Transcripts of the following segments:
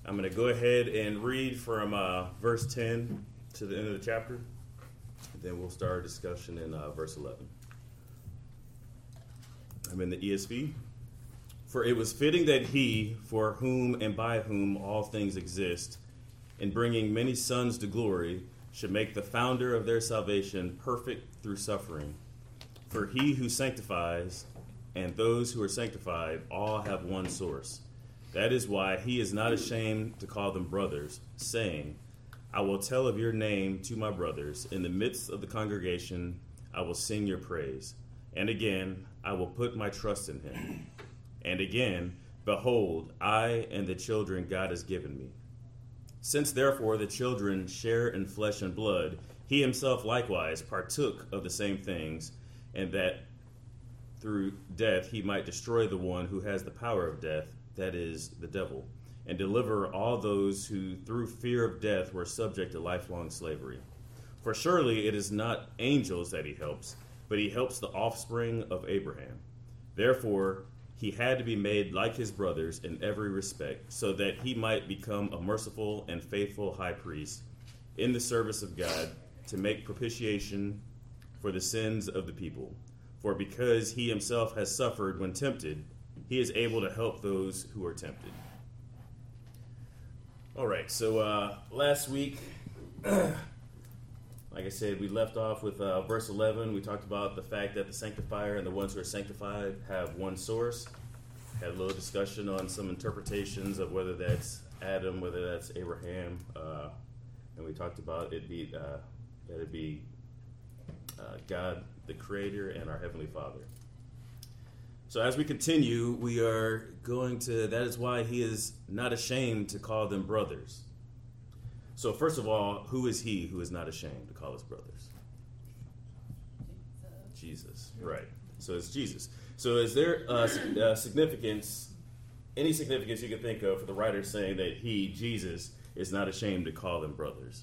I'm going to go ahead and read from verse 10 to the end of the chapter. And then we'll start our discussion in verse 11. I'm in the ESV. For it was fitting that he, for whom and by whom all things exist, in bringing many sons to glory, should make the founder of their salvation perfect through suffering. For he who sanctifies and those who are sanctified all have one source. That is why he is not ashamed to call them brothers, saying, I will tell of your name to my brothers. In the midst of the congregation, I will sing your praise. And again, I will put my trust in him. And again, behold, I and the children God has given me. Since therefore the children share in flesh and blood, he himself likewise partook of the same things, and that through death he might destroy the one who has the power of death, that is, the devil, and deliver all those who through fear of death were subject to lifelong slavery. For surely it is not angels that he helps, but he helps the offspring of Abraham. Therefore, he had to be made like his brothers in every respect, so that he might become a merciful and faithful high priest in the service of God to make propitiation for the sins of the people. For because he himself has suffered when tempted, he is able to help those who are tempted. All right, so last week, like I said, we left off with verse 11. We talked about the fact that the sanctifier and the ones who are sanctified have one source. Had a little discussion on some interpretations of whether that's Adam, whether that's Abraham. And we talked about that it'd be God, the Creator, and our Heavenly Father. So as we continue, we are going to, that is why he is not ashamed to call them brothers. So first of all, who is he who is not ashamed to call us brothers? Jesus, right. So it's Jesus. So is there significance, any significance you can think of for the writer saying that he, Jesus, is not ashamed to call them brothers?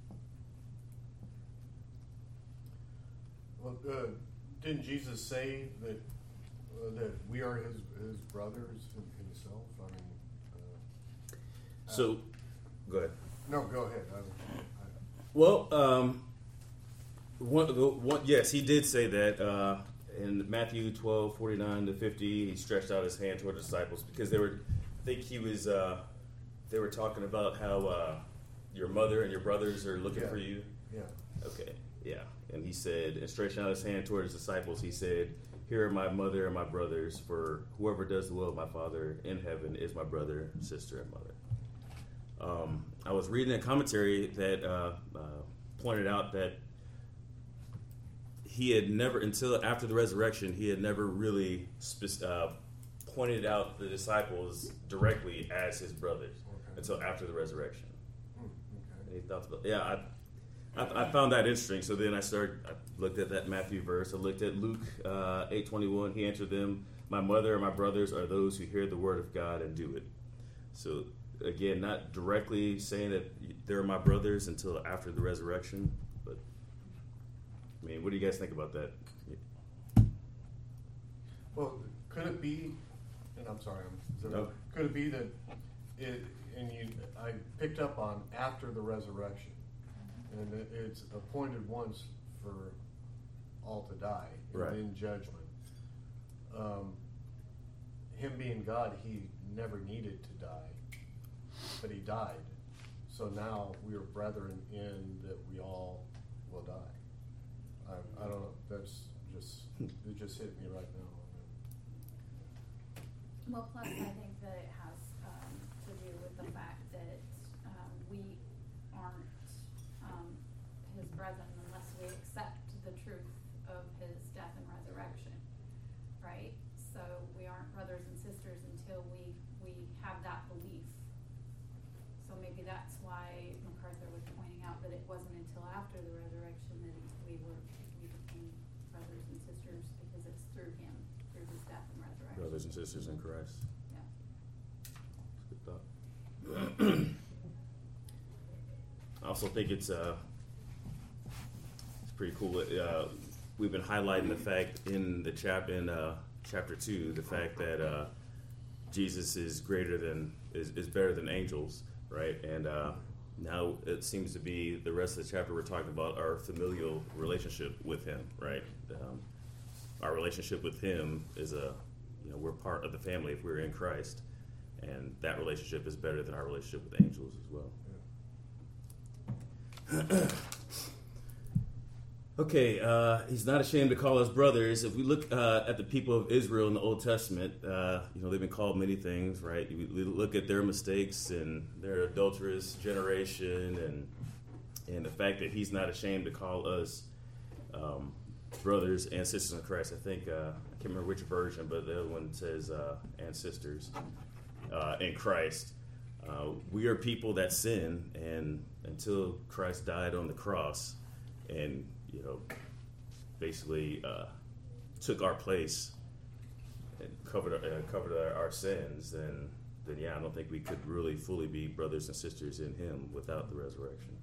Well, didn't Jesus say that we are his brothers himself? I mean, so, go ahead. No, go ahead. Well, yes, he did say that in Matthew 12:49 to 50. He stretched out his hand toward the disciples because they were, I think he was, they were talking about how your mother and your brothers are looking for you. Yeah. Okay. Yeah. And he said, and stretching out his hand toward his disciples, he said, "Here are my mother and my brothers. For whoever does the will of my Father in heaven is my brother, sister, and mother." I was reading a commentary that pointed out that he had never, until after the resurrection, he had never really pointed out the disciples directly as his brothers until after the resurrection. And he thought about, I found that interesting. So then I looked at that Matthew verse. I looked at Luke 8:21. He answered them, "My mother and my brothers are those who hear the word of God and do it." So again, not directly saying that they're my brothers until after the resurrection, but I mean, what do you guys think about that? Well, could it be? And I'm sorry, No. Could it be that I picked up on after the resurrection, and it's appointed once for all to die, right, in judgment. Him being God, he never needed to die, but he died. So now we are brethren in that we all will die. I don't know. That's just it. Just hit me right now. Well, plus I think that it has to do with the fact that we aren't his brethren unless we accept the truth of his death and resurrection, right? So we aren't brothers and sisters until we have that belief. So maybe that's why MacArthur was pointing out that it wasn't until after the resurrection that we became brothers and sisters, because it's through him, through his death and resurrection. Brothers and sisters in Christ. Yeah. Good thought. I also think it's pretty cool. We've been highlighting the fact in the chapter 2, the fact that Jesus is better than angels. right? And now it seems to be the rest of the chapter we're talking about our familial relationship with him, right? Our relationship with him is we're part of the family if we're in Christ, and that relationship is better than our relationship with angels as well. Okay, he's not ashamed to call us brothers. If we look at the people of Israel in the Old Testament, they've been called many things, right? We look at their mistakes and their adulterous generation, and the fact that he's not ashamed to call us brothers and sisters in Christ. I think I can't remember which version, but the other one says and sisters in Christ. We are people that sin, and until Christ died on the cross, and basically took our place and covered our sins, then I don't think we could really fully be brothers and sisters in him without the resurrection.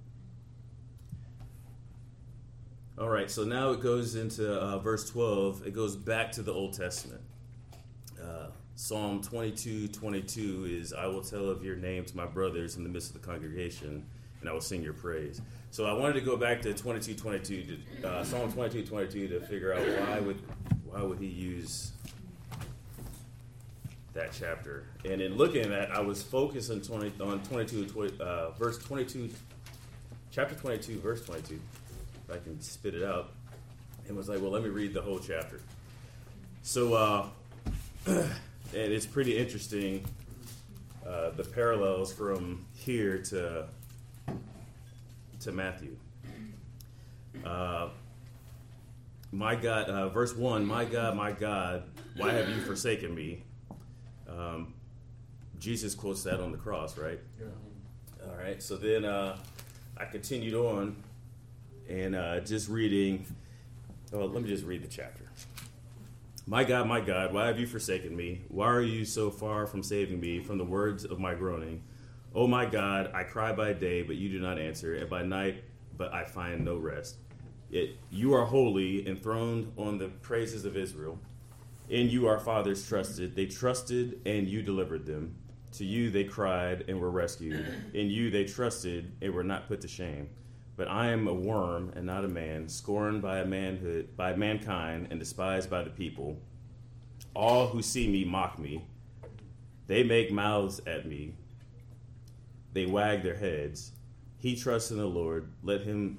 All right, so now it goes into verse 12. It goes back to the Old Testament. Psalm 22:22 is, I will tell of your name to my brothers in the midst of the congregation, and I will sing your praise. So I wanted to go back to Psalm 22:22 to figure out why would he use that chapter. And in looking at that, I was focused on verse 22, chapter 22, verse 22. If I can spit it out, and was like, well, let me read the whole chapter. So, and it's pretty interesting, the parallels from here to Matthew. My God, verse 1, my God, why have you forsaken me? Jesus quotes that on the cross, right? Yeah. All right, so then I continued on and just reading. Well, let me just read the chapter. My God, why have you forsaken me? Why are you so far from saving me from the words of my groaning? Oh my God, I cry by day, but you do not answer, and by night, but I find no rest. Yet you are holy, enthroned on the praises of Israel. In you our fathers trusted. They trusted, and you delivered them. To you they cried and were rescued. In you they trusted and were not put to shame. But I am a worm and not a man, scorned by mankind, and despised by the people. All who see me mock me. They make mouths at me. They wag their heads. He trusts in the Lord. Let him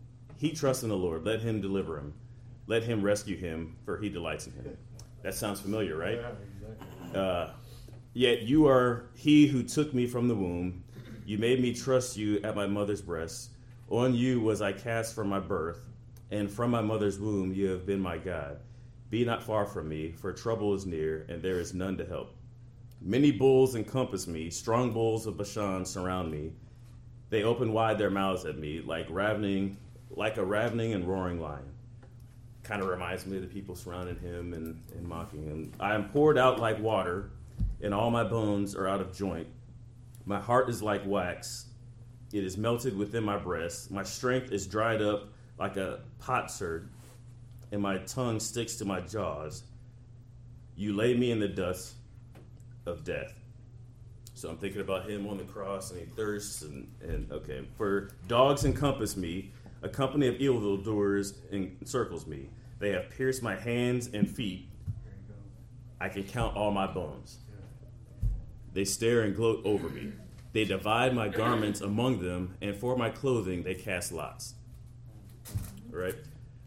deliver him. Let him rescue him, for he delights in him. That sounds familiar, right? Yeah, exactly. Yet you are he who took me from the womb. You made me trust you at my mother's breast. On you was I cast from my birth, and from my mother's womb you have been my God. Be not far from me, for trouble is near, and there is none to help. Many bulls encompass me, strong bulls of Bashan surround me. They open wide their mouths at me, like a ravening and roaring lion. Kind of reminds me of the people surrounding him and mocking him. I am poured out like water, and all my bones are out of joint. My heart is like wax. It is melted within my breast. My strength is dried up like a potsherd, and my tongue sticks to my jaws. You lay me in the dust of death. So I'm thinking about him on the cross, and he thirsts, and okay. For dogs encompass me, a company of evildoers encircles me. They have pierced my hands and feet. I can count all my bones. They stare and gloat over me. They divide my garments among them, and for my clothing they cast lots. Right?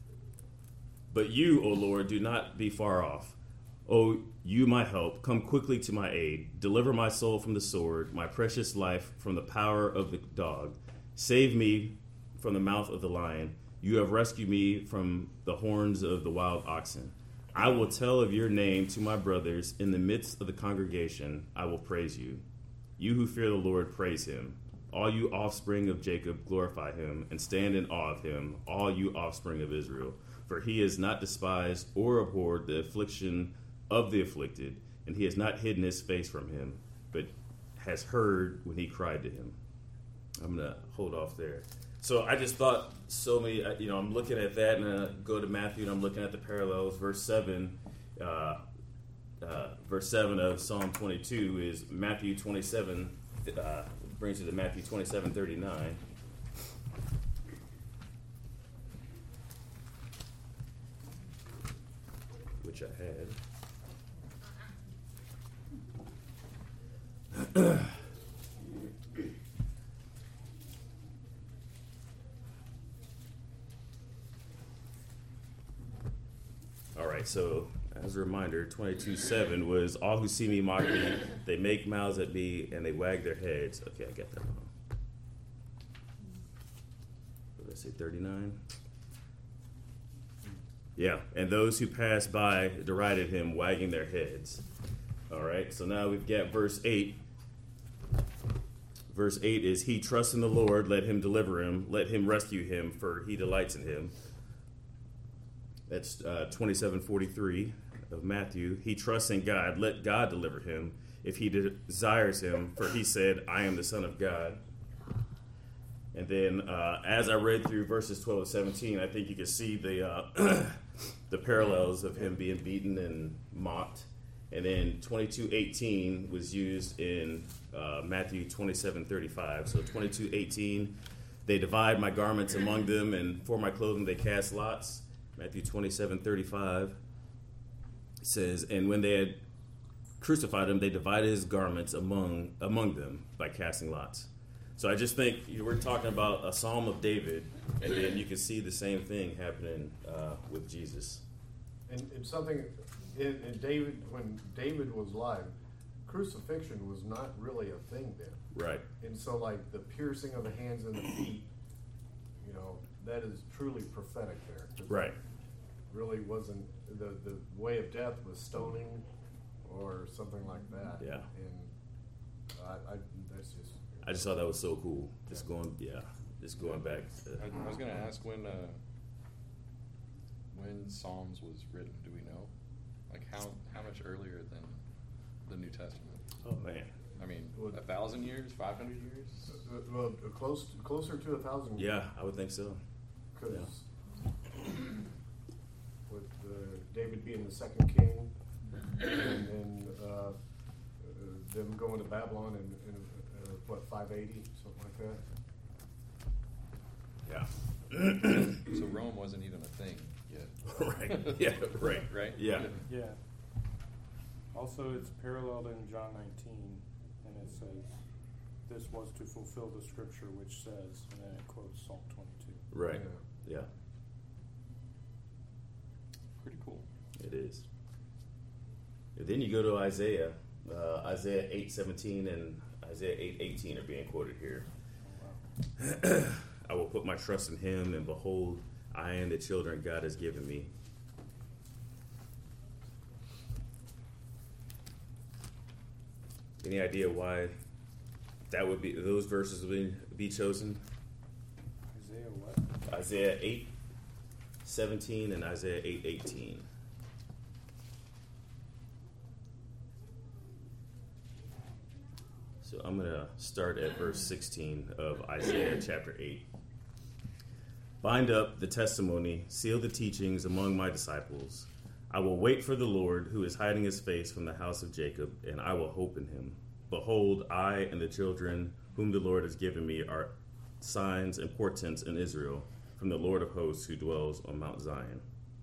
But you, O Lord, do not be far off. O you, my help, come quickly to my aid. Deliver my soul from the sword, my precious life from the power of the dog. Save me from the mouth of the lion. You have rescued me from the horns of the wild oxen. I will tell of your name to my brothers. In the midst of the congregation, I will praise you. You who fear the Lord, praise him. All you offspring of Jacob, glorify him, and stand in awe of him, all you offspring of Israel. For he has not despised or abhorred the affliction of the afflicted, and he has not hidden his face from him, but has heard when he cried to him. I'm going to hold off there. So I just thought so many, I'm looking at that, and I go to Matthew, and I'm looking at the parallels. Verse 7 of Psalm 22 is Matthew 27 brings you to Matthew 27:39. Which I had. All right, so as a reminder, 22:7 was, all who see me mock me, they make mouths at me, and they wag their heads. Okay, I got that wrong. What did I say, 39? Yeah, and those who passed by derided him, wagging their heads. All right, so now we've got verse 8. Verse 8 is, he trusts in the Lord, let him deliver him, let him rescue him, for he delights in him. That's 27:43 of Matthew. He trusts in God, let God deliver him, if he desires him, for he said, I am the Son of God. And then as I read through verses 12 to 17, I think you can see the the parallels of him being beaten and mocked. And then 22:18 was used in Matthew 27:35. So 22:18, they divide my garments among them, and for my clothing they cast lots. Matthew 27:35 says, and when they had crucified him, they divided his garments among them by casting lots. So I just think we're talking about a Psalm of David, and then you can see the same thing happening with Jesus. And it's something in David, when David was alive, crucifixion was not really a thing then. Right. And so, like, the piercing of the hands and the feet, you know, that is truly prophetic there. Right. Really wasn't, the way of death was stoning or something like that. Yeah. And that's just. I just thought that was so cool. Just going back. I was going to ask when Psalms was written. Do we know? Like how much earlier than the New Testament? Oh man. I mean, 1,000 years, 500 years? Well, closer to 1,000. Yeah, I would think so. Because with David being the second king, and then them going to Babylon in 580, something like that. Yeah. So Rome wasn't even a thing yet. Right. Yeah. Right. Right? Yeah. Yeah. Also, it's paralleled in John 19, and it says, this was to fulfill the scripture which says, and then it quotes Psalm 22. Right. Yeah. Pretty cool. It is. And then you go to Isaiah. Isaiah 8:17 and Isaiah 8:18 are being quoted here. Oh, wow. I will put my trust in him, and behold, I am the children God has given me. Any idea why that would be, those verses would be chosen? Isaiah what? Isaiah 8:17 and Isaiah 8:18. So I'm going to start at verse 16 of Isaiah chapter 8. Bind up the testimony, seal the teachings among my disciples. I will wait for the Lord, who is hiding his face from the house of Jacob, and I will hope in him. Behold, I and the children whom the Lord has given me are signs and portents in Israel, from the Lord of hosts who dwells on Mount Zion.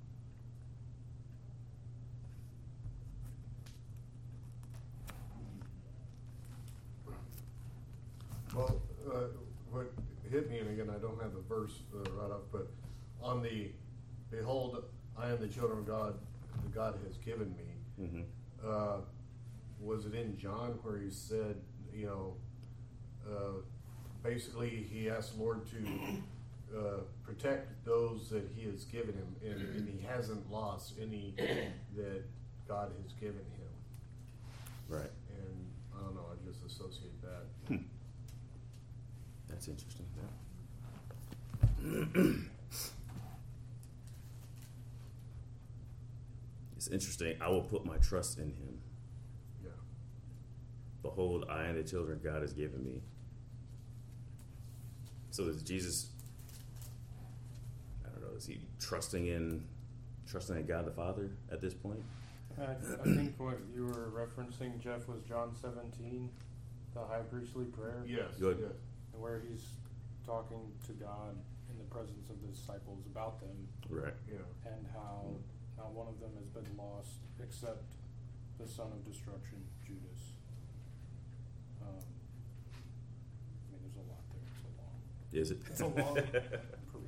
Well, what hit me, and again, I don't have the verse right up, but on the, behold, I am the children of God, that God has given me. Mm-hmm. Was it in John where he said, you know, basically he asked the Lord to protect those that he has given him, and he hasn't lost any that God has given him. Right. And I don't know, I just associate that. That's interesting. Yeah. It's interesting. I will put my trust in him. Yeah. Behold, I and the children God has given me. So is Jesus, I don't know, is he trusting in God the Father at this point? I think what you were referencing, Jeff, was John 17. the high priestly prayer? Yes. Good. Yes. And where he's talking to God in the presence of the disciples about them, Right. Yeah. and how not one of them has been lost except the son of destruction, Judas. I mean, there's a lot there. It's a long. Is it? It's a long career.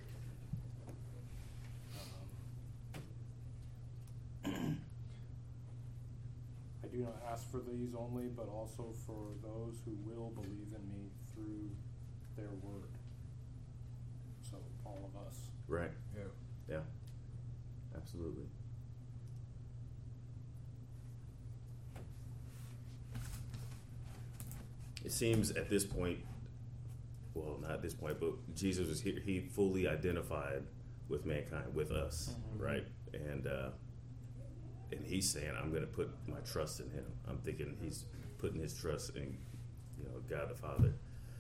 I do not ask for these only, but also for those who will believe in me through their word. So all of us. Right. Yeah. Yeah. Absolutely. It seems at this point, well, not at this point, but Jesus was here. He fully identified with mankind, with us, Mhm. right? And he's saying, "I'm going to put my trust in Him." I'm thinking He's putting His trust in, God the Father.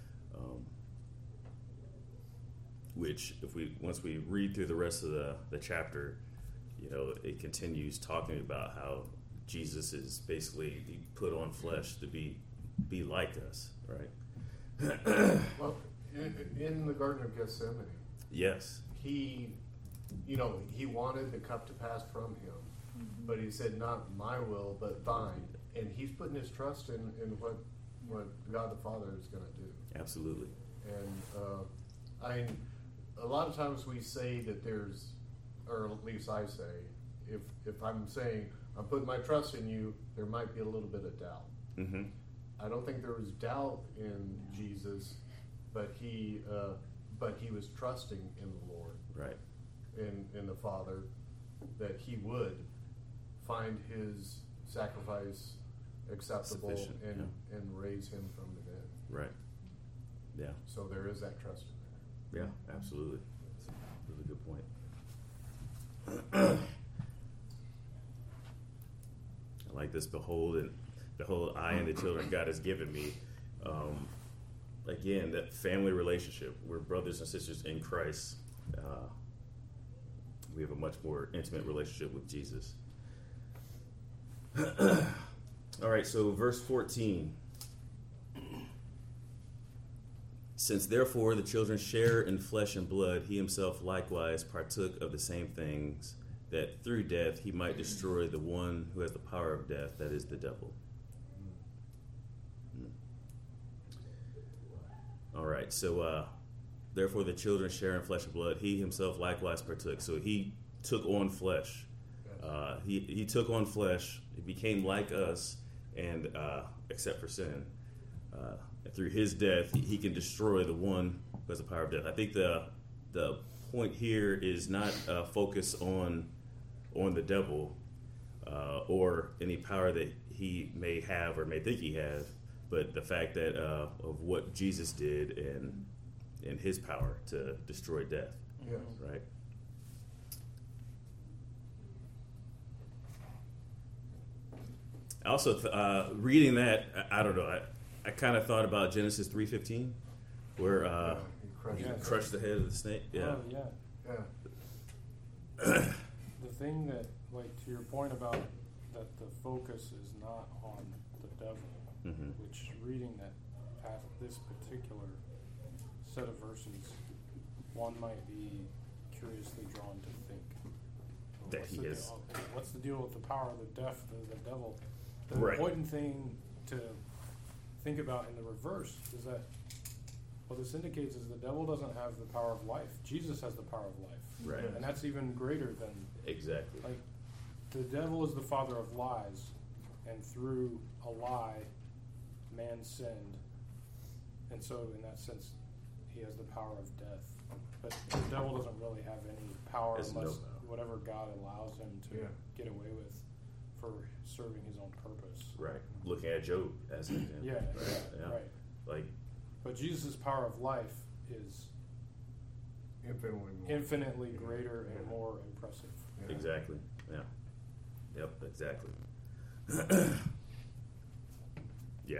Which, once we read through the rest of the chapter, it continues talking about how Jesus is basically He put on flesh to be like us, right? Well, in the Garden of Gethsemane, Yes. he wanted the cup to pass from him, but he said, "Not my will, but thine." And he's putting his trust in what God the Father is going to do. Absolutely. And a lot of times we say that there's, or at least I say, if I'm saying I'm putting my trust in you, there might be a little bit of doubt. Mm-hmm. I don't think there was doubt in Jesus, but he was trusting in the Lord, Right. in the Father, that He would find His sacrifice acceptable Sufficient, and raise Him from the dead. Right. Yeah. So there is that trust in there. Yeah. Absolutely. That's a really good point. I like this. Behold, I and the children God has given me. Again, that family relationship. We're brothers and sisters in Christ. We have a much more intimate relationship with Jesus. All right, so verse 14. Since therefore the children share in flesh and blood, he himself likewise partook of the same things, that through death he might destroy the one who has the power of death, that is the devil. All right, so therefore the children share in flesh and blood, he himself likewise partook. So he took on flesh. He took on flesh. He became like us, and except for sin. Through his death, he can destroy the one who has the power of death. I think the point here is not focus on the devil or any power that he may have or may think he has, but the fact that of what Jesus did and his power to destroy death. Yes. Right. Also, reading that, I don't know. I kind of thought about Genesis 3:15, where He Yeah. crushed crushed the head of the snake. Yeah. Oh, yeah. Yeah. The thing that, like, to your point about that the focus is not on the devil, Mhm. which reading this particular set of verses, one might be curiously drawn to think, well, That he is. what's the deal with the power of the devil? The Right. important thing to think about in the reverse is that what this indicates is the devil doesn't have the power of life. Jesus has the power of life. Right. Yeah. And that's even greater than, Exactly. like, the devil is the father of lies, and through a lie, man sinned. And so, in that sense, he has the power of death. But the devil doesn't really have any power Has no unless power. whatever God allows him to Yeah. get away with for serving his own purpose. Right. Looking at Job as an example. Yeah, Right. yeah, right. Like, But Jesus' power of life is Infinitely more. infinitely greater and Yeah. more impressive. Yeah. exactly. Yeah. Yep. Exactly. Yeah.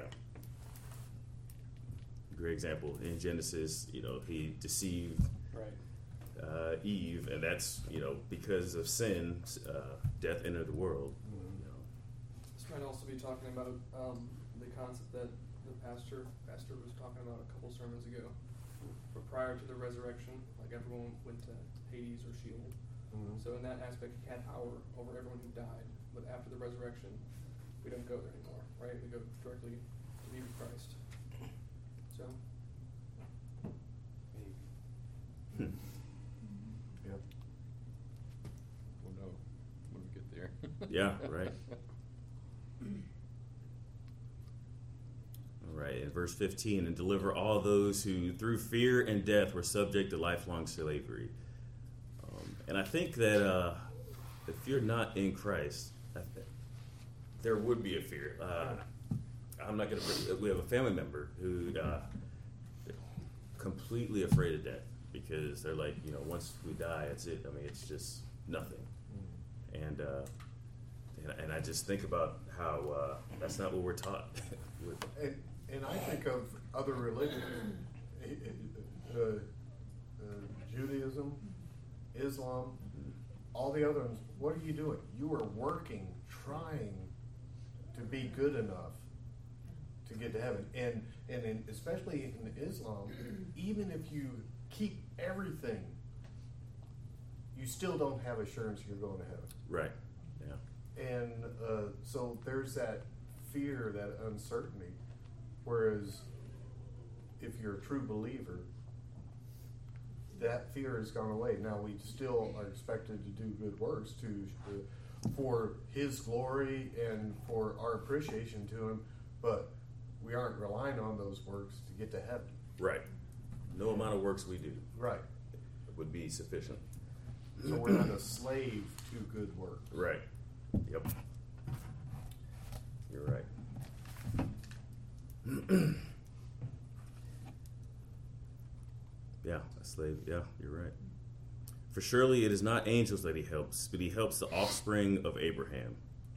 Great example in Genesis. He deceived Right. Eve, and that's because of sin, death entered the world. Mhm. This might also be talking about the concept that the pastor was talking about a couple sermons ago. But prior to the resurrection, like everyone went to Hades or Sheol. Mhm. So in that aspect, he had power over everyone who died. But after the resurrection, we don't go there anymore, right? We go directly to be with Christ. So, Maybe. Yep. We'll know when we get there. Yeah, right. All right, in verse 15, and deliver all those who through fear and death were subject to lifelong slavery. And I think that if you're not in Christ, there would be a fear. I'm not going to. We have a family member who completely afraid of death because they're like, once we die, it's it. I mean, it's just nothing. And I just think about how that's not what we're taught. And I think of other religions, Judaism, Islam, all the other ones. What are you doing? You are working, trying to be good enough to get to heaven. And especially in Islam, even if you keep everything, you still don't have assurance you're going to heaven. Right. Yeah. And so there's that fear, that uncertainty. Whereas if you're a true believer, that fear has gone away. Now we still are expected to do good works for His glory and for our appreciation to Him, but we aren't relying on those works to get to heaven. Right. No amount of works we do Right. would be sufficient. So we're not a slave to good works. Right. Yep. You're right. Yeah, a slave. Yeah, you're right. For surely it is not angels that he helps, but he helps the offspring of Abraham.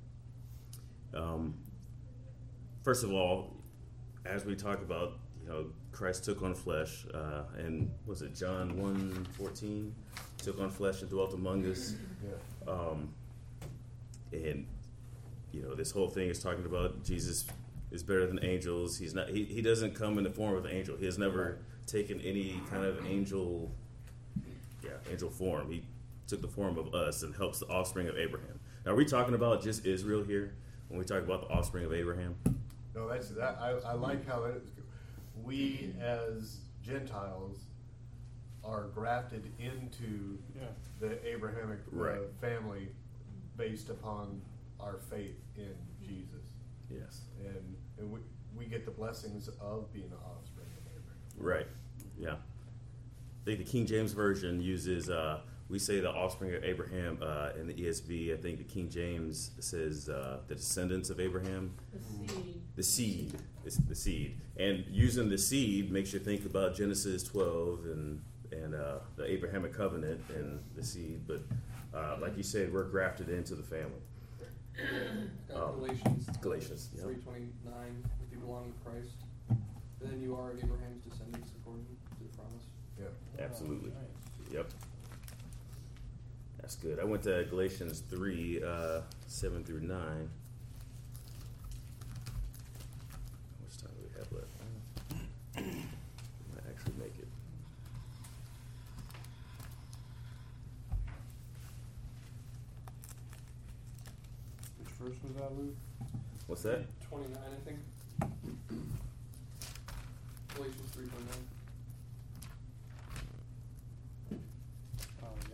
First of all, as we talk about, Christ took on flesh, and was it John 1:14? Took on flesh and dwelt among us. Yeah. And this whole thing is talking about Jesus is better than angels. He's not. He doesn't come in the form of an angel. He has never taken any kind of angel form. He took the form of us and helps the offspring of Abraham. Now, are we talking about just Israel here when we talk about the offspring of Abraham? No, that's that. I like how we as Gentiles are grafted into the Abrahamic Right. family based upon our faith in Jesus, Yes. and we get the blessings of being an offspring of Abraham. Right. Yeah. I think the King James Version uses, we say the offspring of Abraham in the ESV. I think the King James says the descendants of Abraham. The seed. It's the seed. And using the seed makes you think about Genesis 12 and the Abrahamic covenant and the seed. But like you said, we're grafted into the family. Galatians. Yeah. 3:29, if you belong to Christ, then you are Abraham's descendants according to the promise. Yeah. Absolutely. Nice. Yep. That's good. I went to Galatians 3, 7 through 9. How much time do we have left? Might actually make it. Which verse was that, Luke? What's that? 29, I think. Galatians 3:29. Oh, yeah.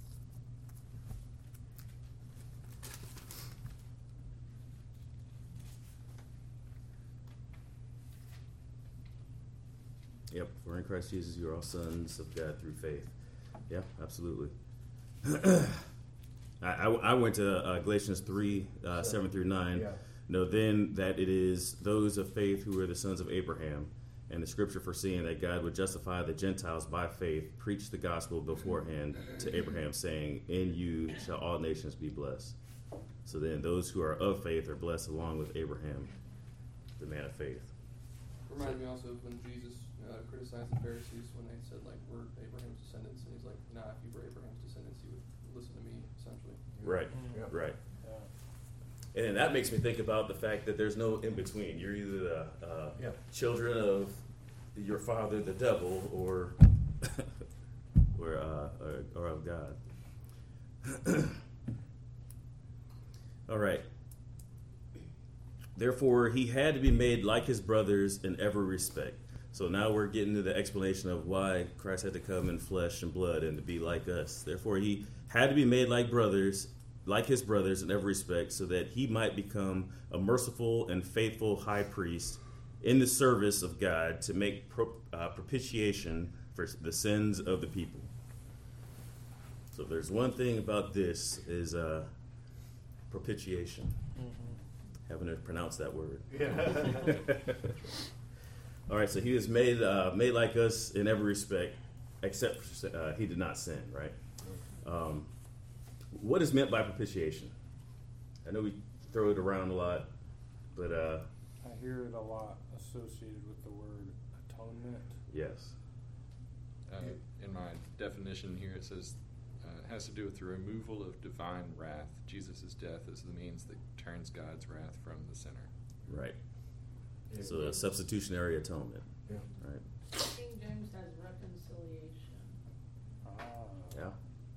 Yep. For in Christ Jesus, you are all sons of God through faith. Yeah, absolutely. I went to Galatians 3, 7 through 9. Yeah. Know then that it is those of faith who are the sons of Abraham, and the scripture foreseeing that God would justify the Gentiles by faith, preached the gospel beforehand to Abraham, saying, in you shall all nations be blessed. So then those who are of faith are blessed along with Abraham, the man of faith. Reminds me also of when Jesus criticized the Pharisees when they said, like, we're Abraham's descendants. And he's like, nah, if you were Abraham's descendants, you would listen to me, essentially. Right, Yeah. right. Yeah. And then that makes me think about the fact that there's no in between. You're either the Yeah. children of your father, the devil, or or of God. All right. Therefore, he had to be made like his brothers in every respect. So now we're getting to the explanation of why Christ had to come in flesh and blood and to be like us. Therefore, he had to be made like his brothers in every respect, so that he might become a merciful and faithful high priest in the service of God to make propitiation for the sins of the people. So if there's one thing about this is propitiation. Having to pronounce that word. Yeah. All right, so he was made like us in every respect, except he did not sin, right? What is meant by propitiation? I know we throw it around a lot, but I hear it a lot associated with the word atonement. yes. In my definition here, it says it has to do with the removal of divine wrath. Jesus' death is the means that turns God's wrath from the sinner. Right. So a substitutionary atonement. Yeah. Right. King James has reconciliation. Yeah.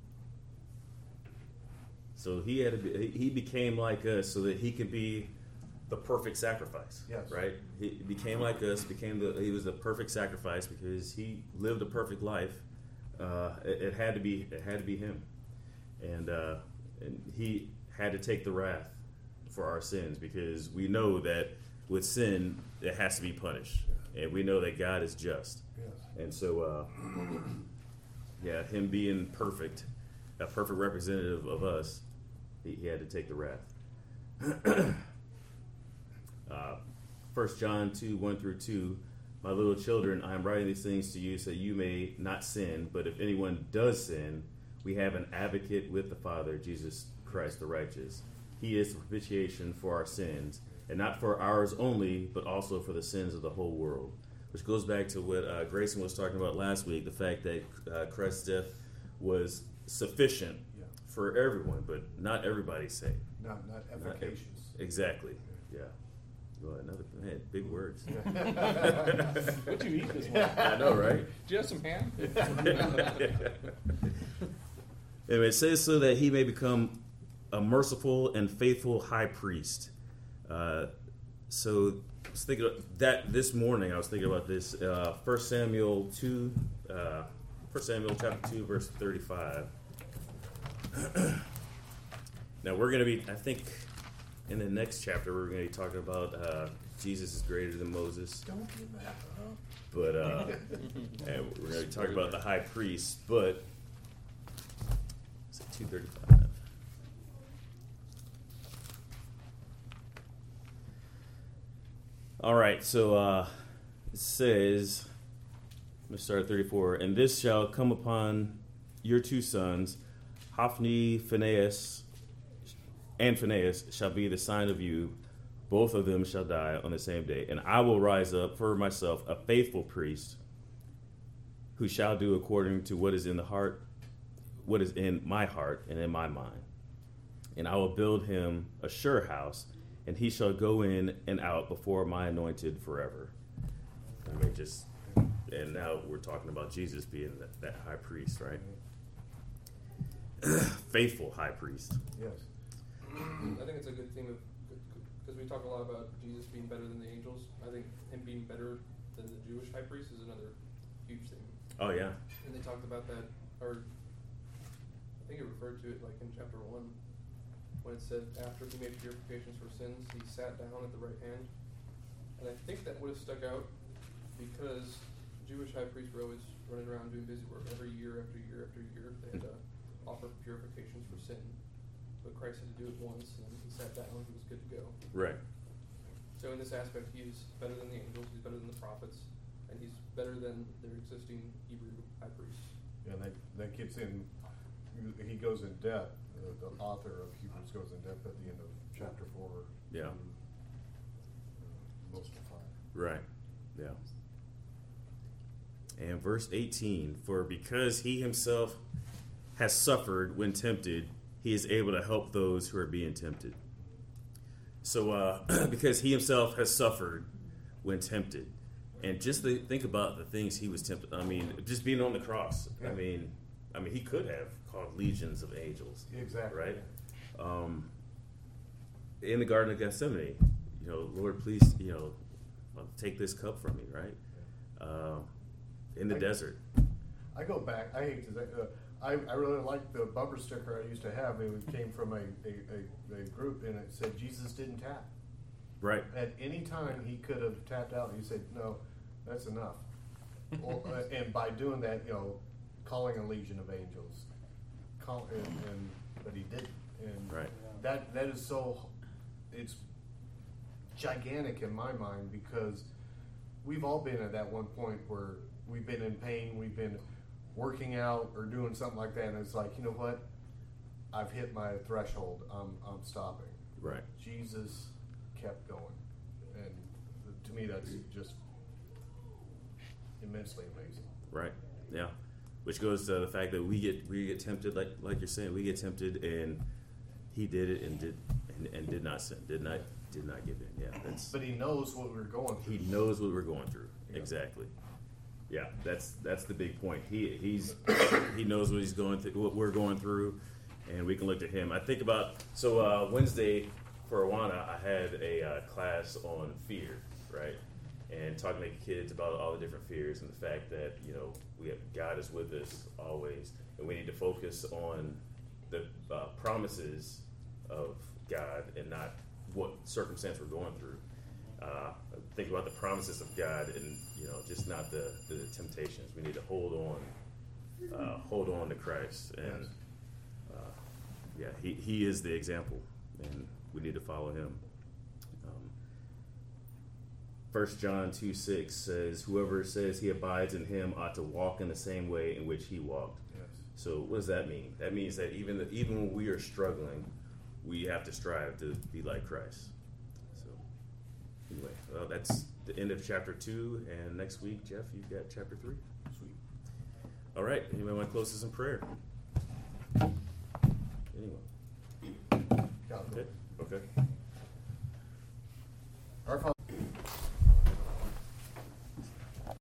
So he became like us so that he could be the perfect sacrifice. Yes. Right? He became like us, he was the perfect sacrifice because he lived a perfect life. It had to be him. And he had to take the wrath for our sins because we know that with sin it has to be punished. And we know that God is just. Yes. And so him being perfect, a perfect representative of us, he had to take the wrath. 1 John 2:1-2, my little children, I am writing these things to you so that you may not sin, but if anyone does sin, we have an advocate with the Father, Jesus Christ the righteous. He is the propitiation for our sins, and not for ours only, but also for the sins of the whole world. Which goes back to what Grayson was talking about last week, the fact that Christ's death was sufficient for everyone, but not everybody's sake. Not efficacious. Exactly. Yeah. Well, big words. What'd you eat this morning? I know, right? Do you have some ham? And it says so that he may become a merciful and faithful high priest. So I was thinking that this morning. I was thinking about this. 1 Samuel chapter 2, verse 35. Now we're going to be, I think, in the next chapter, we're going to be talking about Jesus is greater than Moses. Don't give that up. But and we're going to be talking about the high priest. But is it 2:35? All right, so it says, let's start at 34. And this shall come upon your two sons, Hophni and Phinehas shall be the sign of you. Both of them shall die on the same day. And I will rise up for myself a faithful priest who shall do according to what is in my heart and in my mind. And I will build him a sure house, and he shall go in and out before my anointed forever. And now we're talking about Jesus being that high priest, right? Faithful high priest. Yes. I think it's a good theme because we talk a lot about Jesus being better than the angels. I think him being better than the Jewish high priest is another huge thing. Oh, yeah. And they talked about that, or I think it referred to it like in chapter 1 when it said after he made purifications for sins, he sat down at the right hand. And I think that would have stuck out because Jewish high priests were always running around doing busy work every year after year after year. They had to offer purifications for sin. But Christ had to do it once, and he sat down, he was good to go. Right. So in this aspect, he is better than the angels, he's better than the prophets, and he's better than their existing Hebrew high priests. Yeah, that gets in, he goes in depth, the author of Hebrews goes in depth at the end of chapter 4. Yeah. Most of 5. Right. Yeah. And verse 18, for because he himself has suffered when tempted, he is able to help those who are being tempted. So, because he himself has suffered when tempted, and just think about the things he was tempted. I mean, just being on the cross. Yeah. I mean, he could have called legions of angels. Exactly. Right. In the Garden of Gethsemane, Lord, please, take this cup from me. Right. In the desert. I go back. I hate to say, I really like the bumper sticker I used to have. It came from a group, and it said Jesus didn't tap. Right. At any time, he could have tapped out. He said, "No, that's enough." Well, and by doing that, calling a legion of angels, but he didn't. And Right. that is so. It's gigantic in my mind because we've all been at that one point where we've been in pain, we've been working out or doing something like that, and it's like, you know what? I've hit my threshold. I'm stopping. Right. Jesus kept going, and to me, that's just immensely amazing. Right. Yeah. Which goes to the fact that we get tempted, like you're saying, we get tempted, and he did it and did not sin, did not give in. Yeah. But he knows what we're going through. He knows what we're going through. Yeah. Exactly. Yeah, that's the big point. He knows what he's going through, what we're going through, and we can look to him. I think about Wednesday for Awana, I had a class on fear, right, and talking to kids about all the different fears and the fact that God is with us always, and we need to focus on the promises of God and not what circumstance we're going through. Think about the promises of God and just not the temptations. We need to hold on to Christ, and he is the example, and we need to follow him. 1 John 2:6 says, "Whoever says he abides in him ought to walk in the same way in which he walked." Yes. So what does that mean? That means that even when we are struggling, we have to strive to be like Christ. So anyway, that's the end of chapter 2, and next week, Jeff, you've got chapter 3. Sweet. All right, anybody want to close us in prayer? Anyone? God, Okay. Our Father.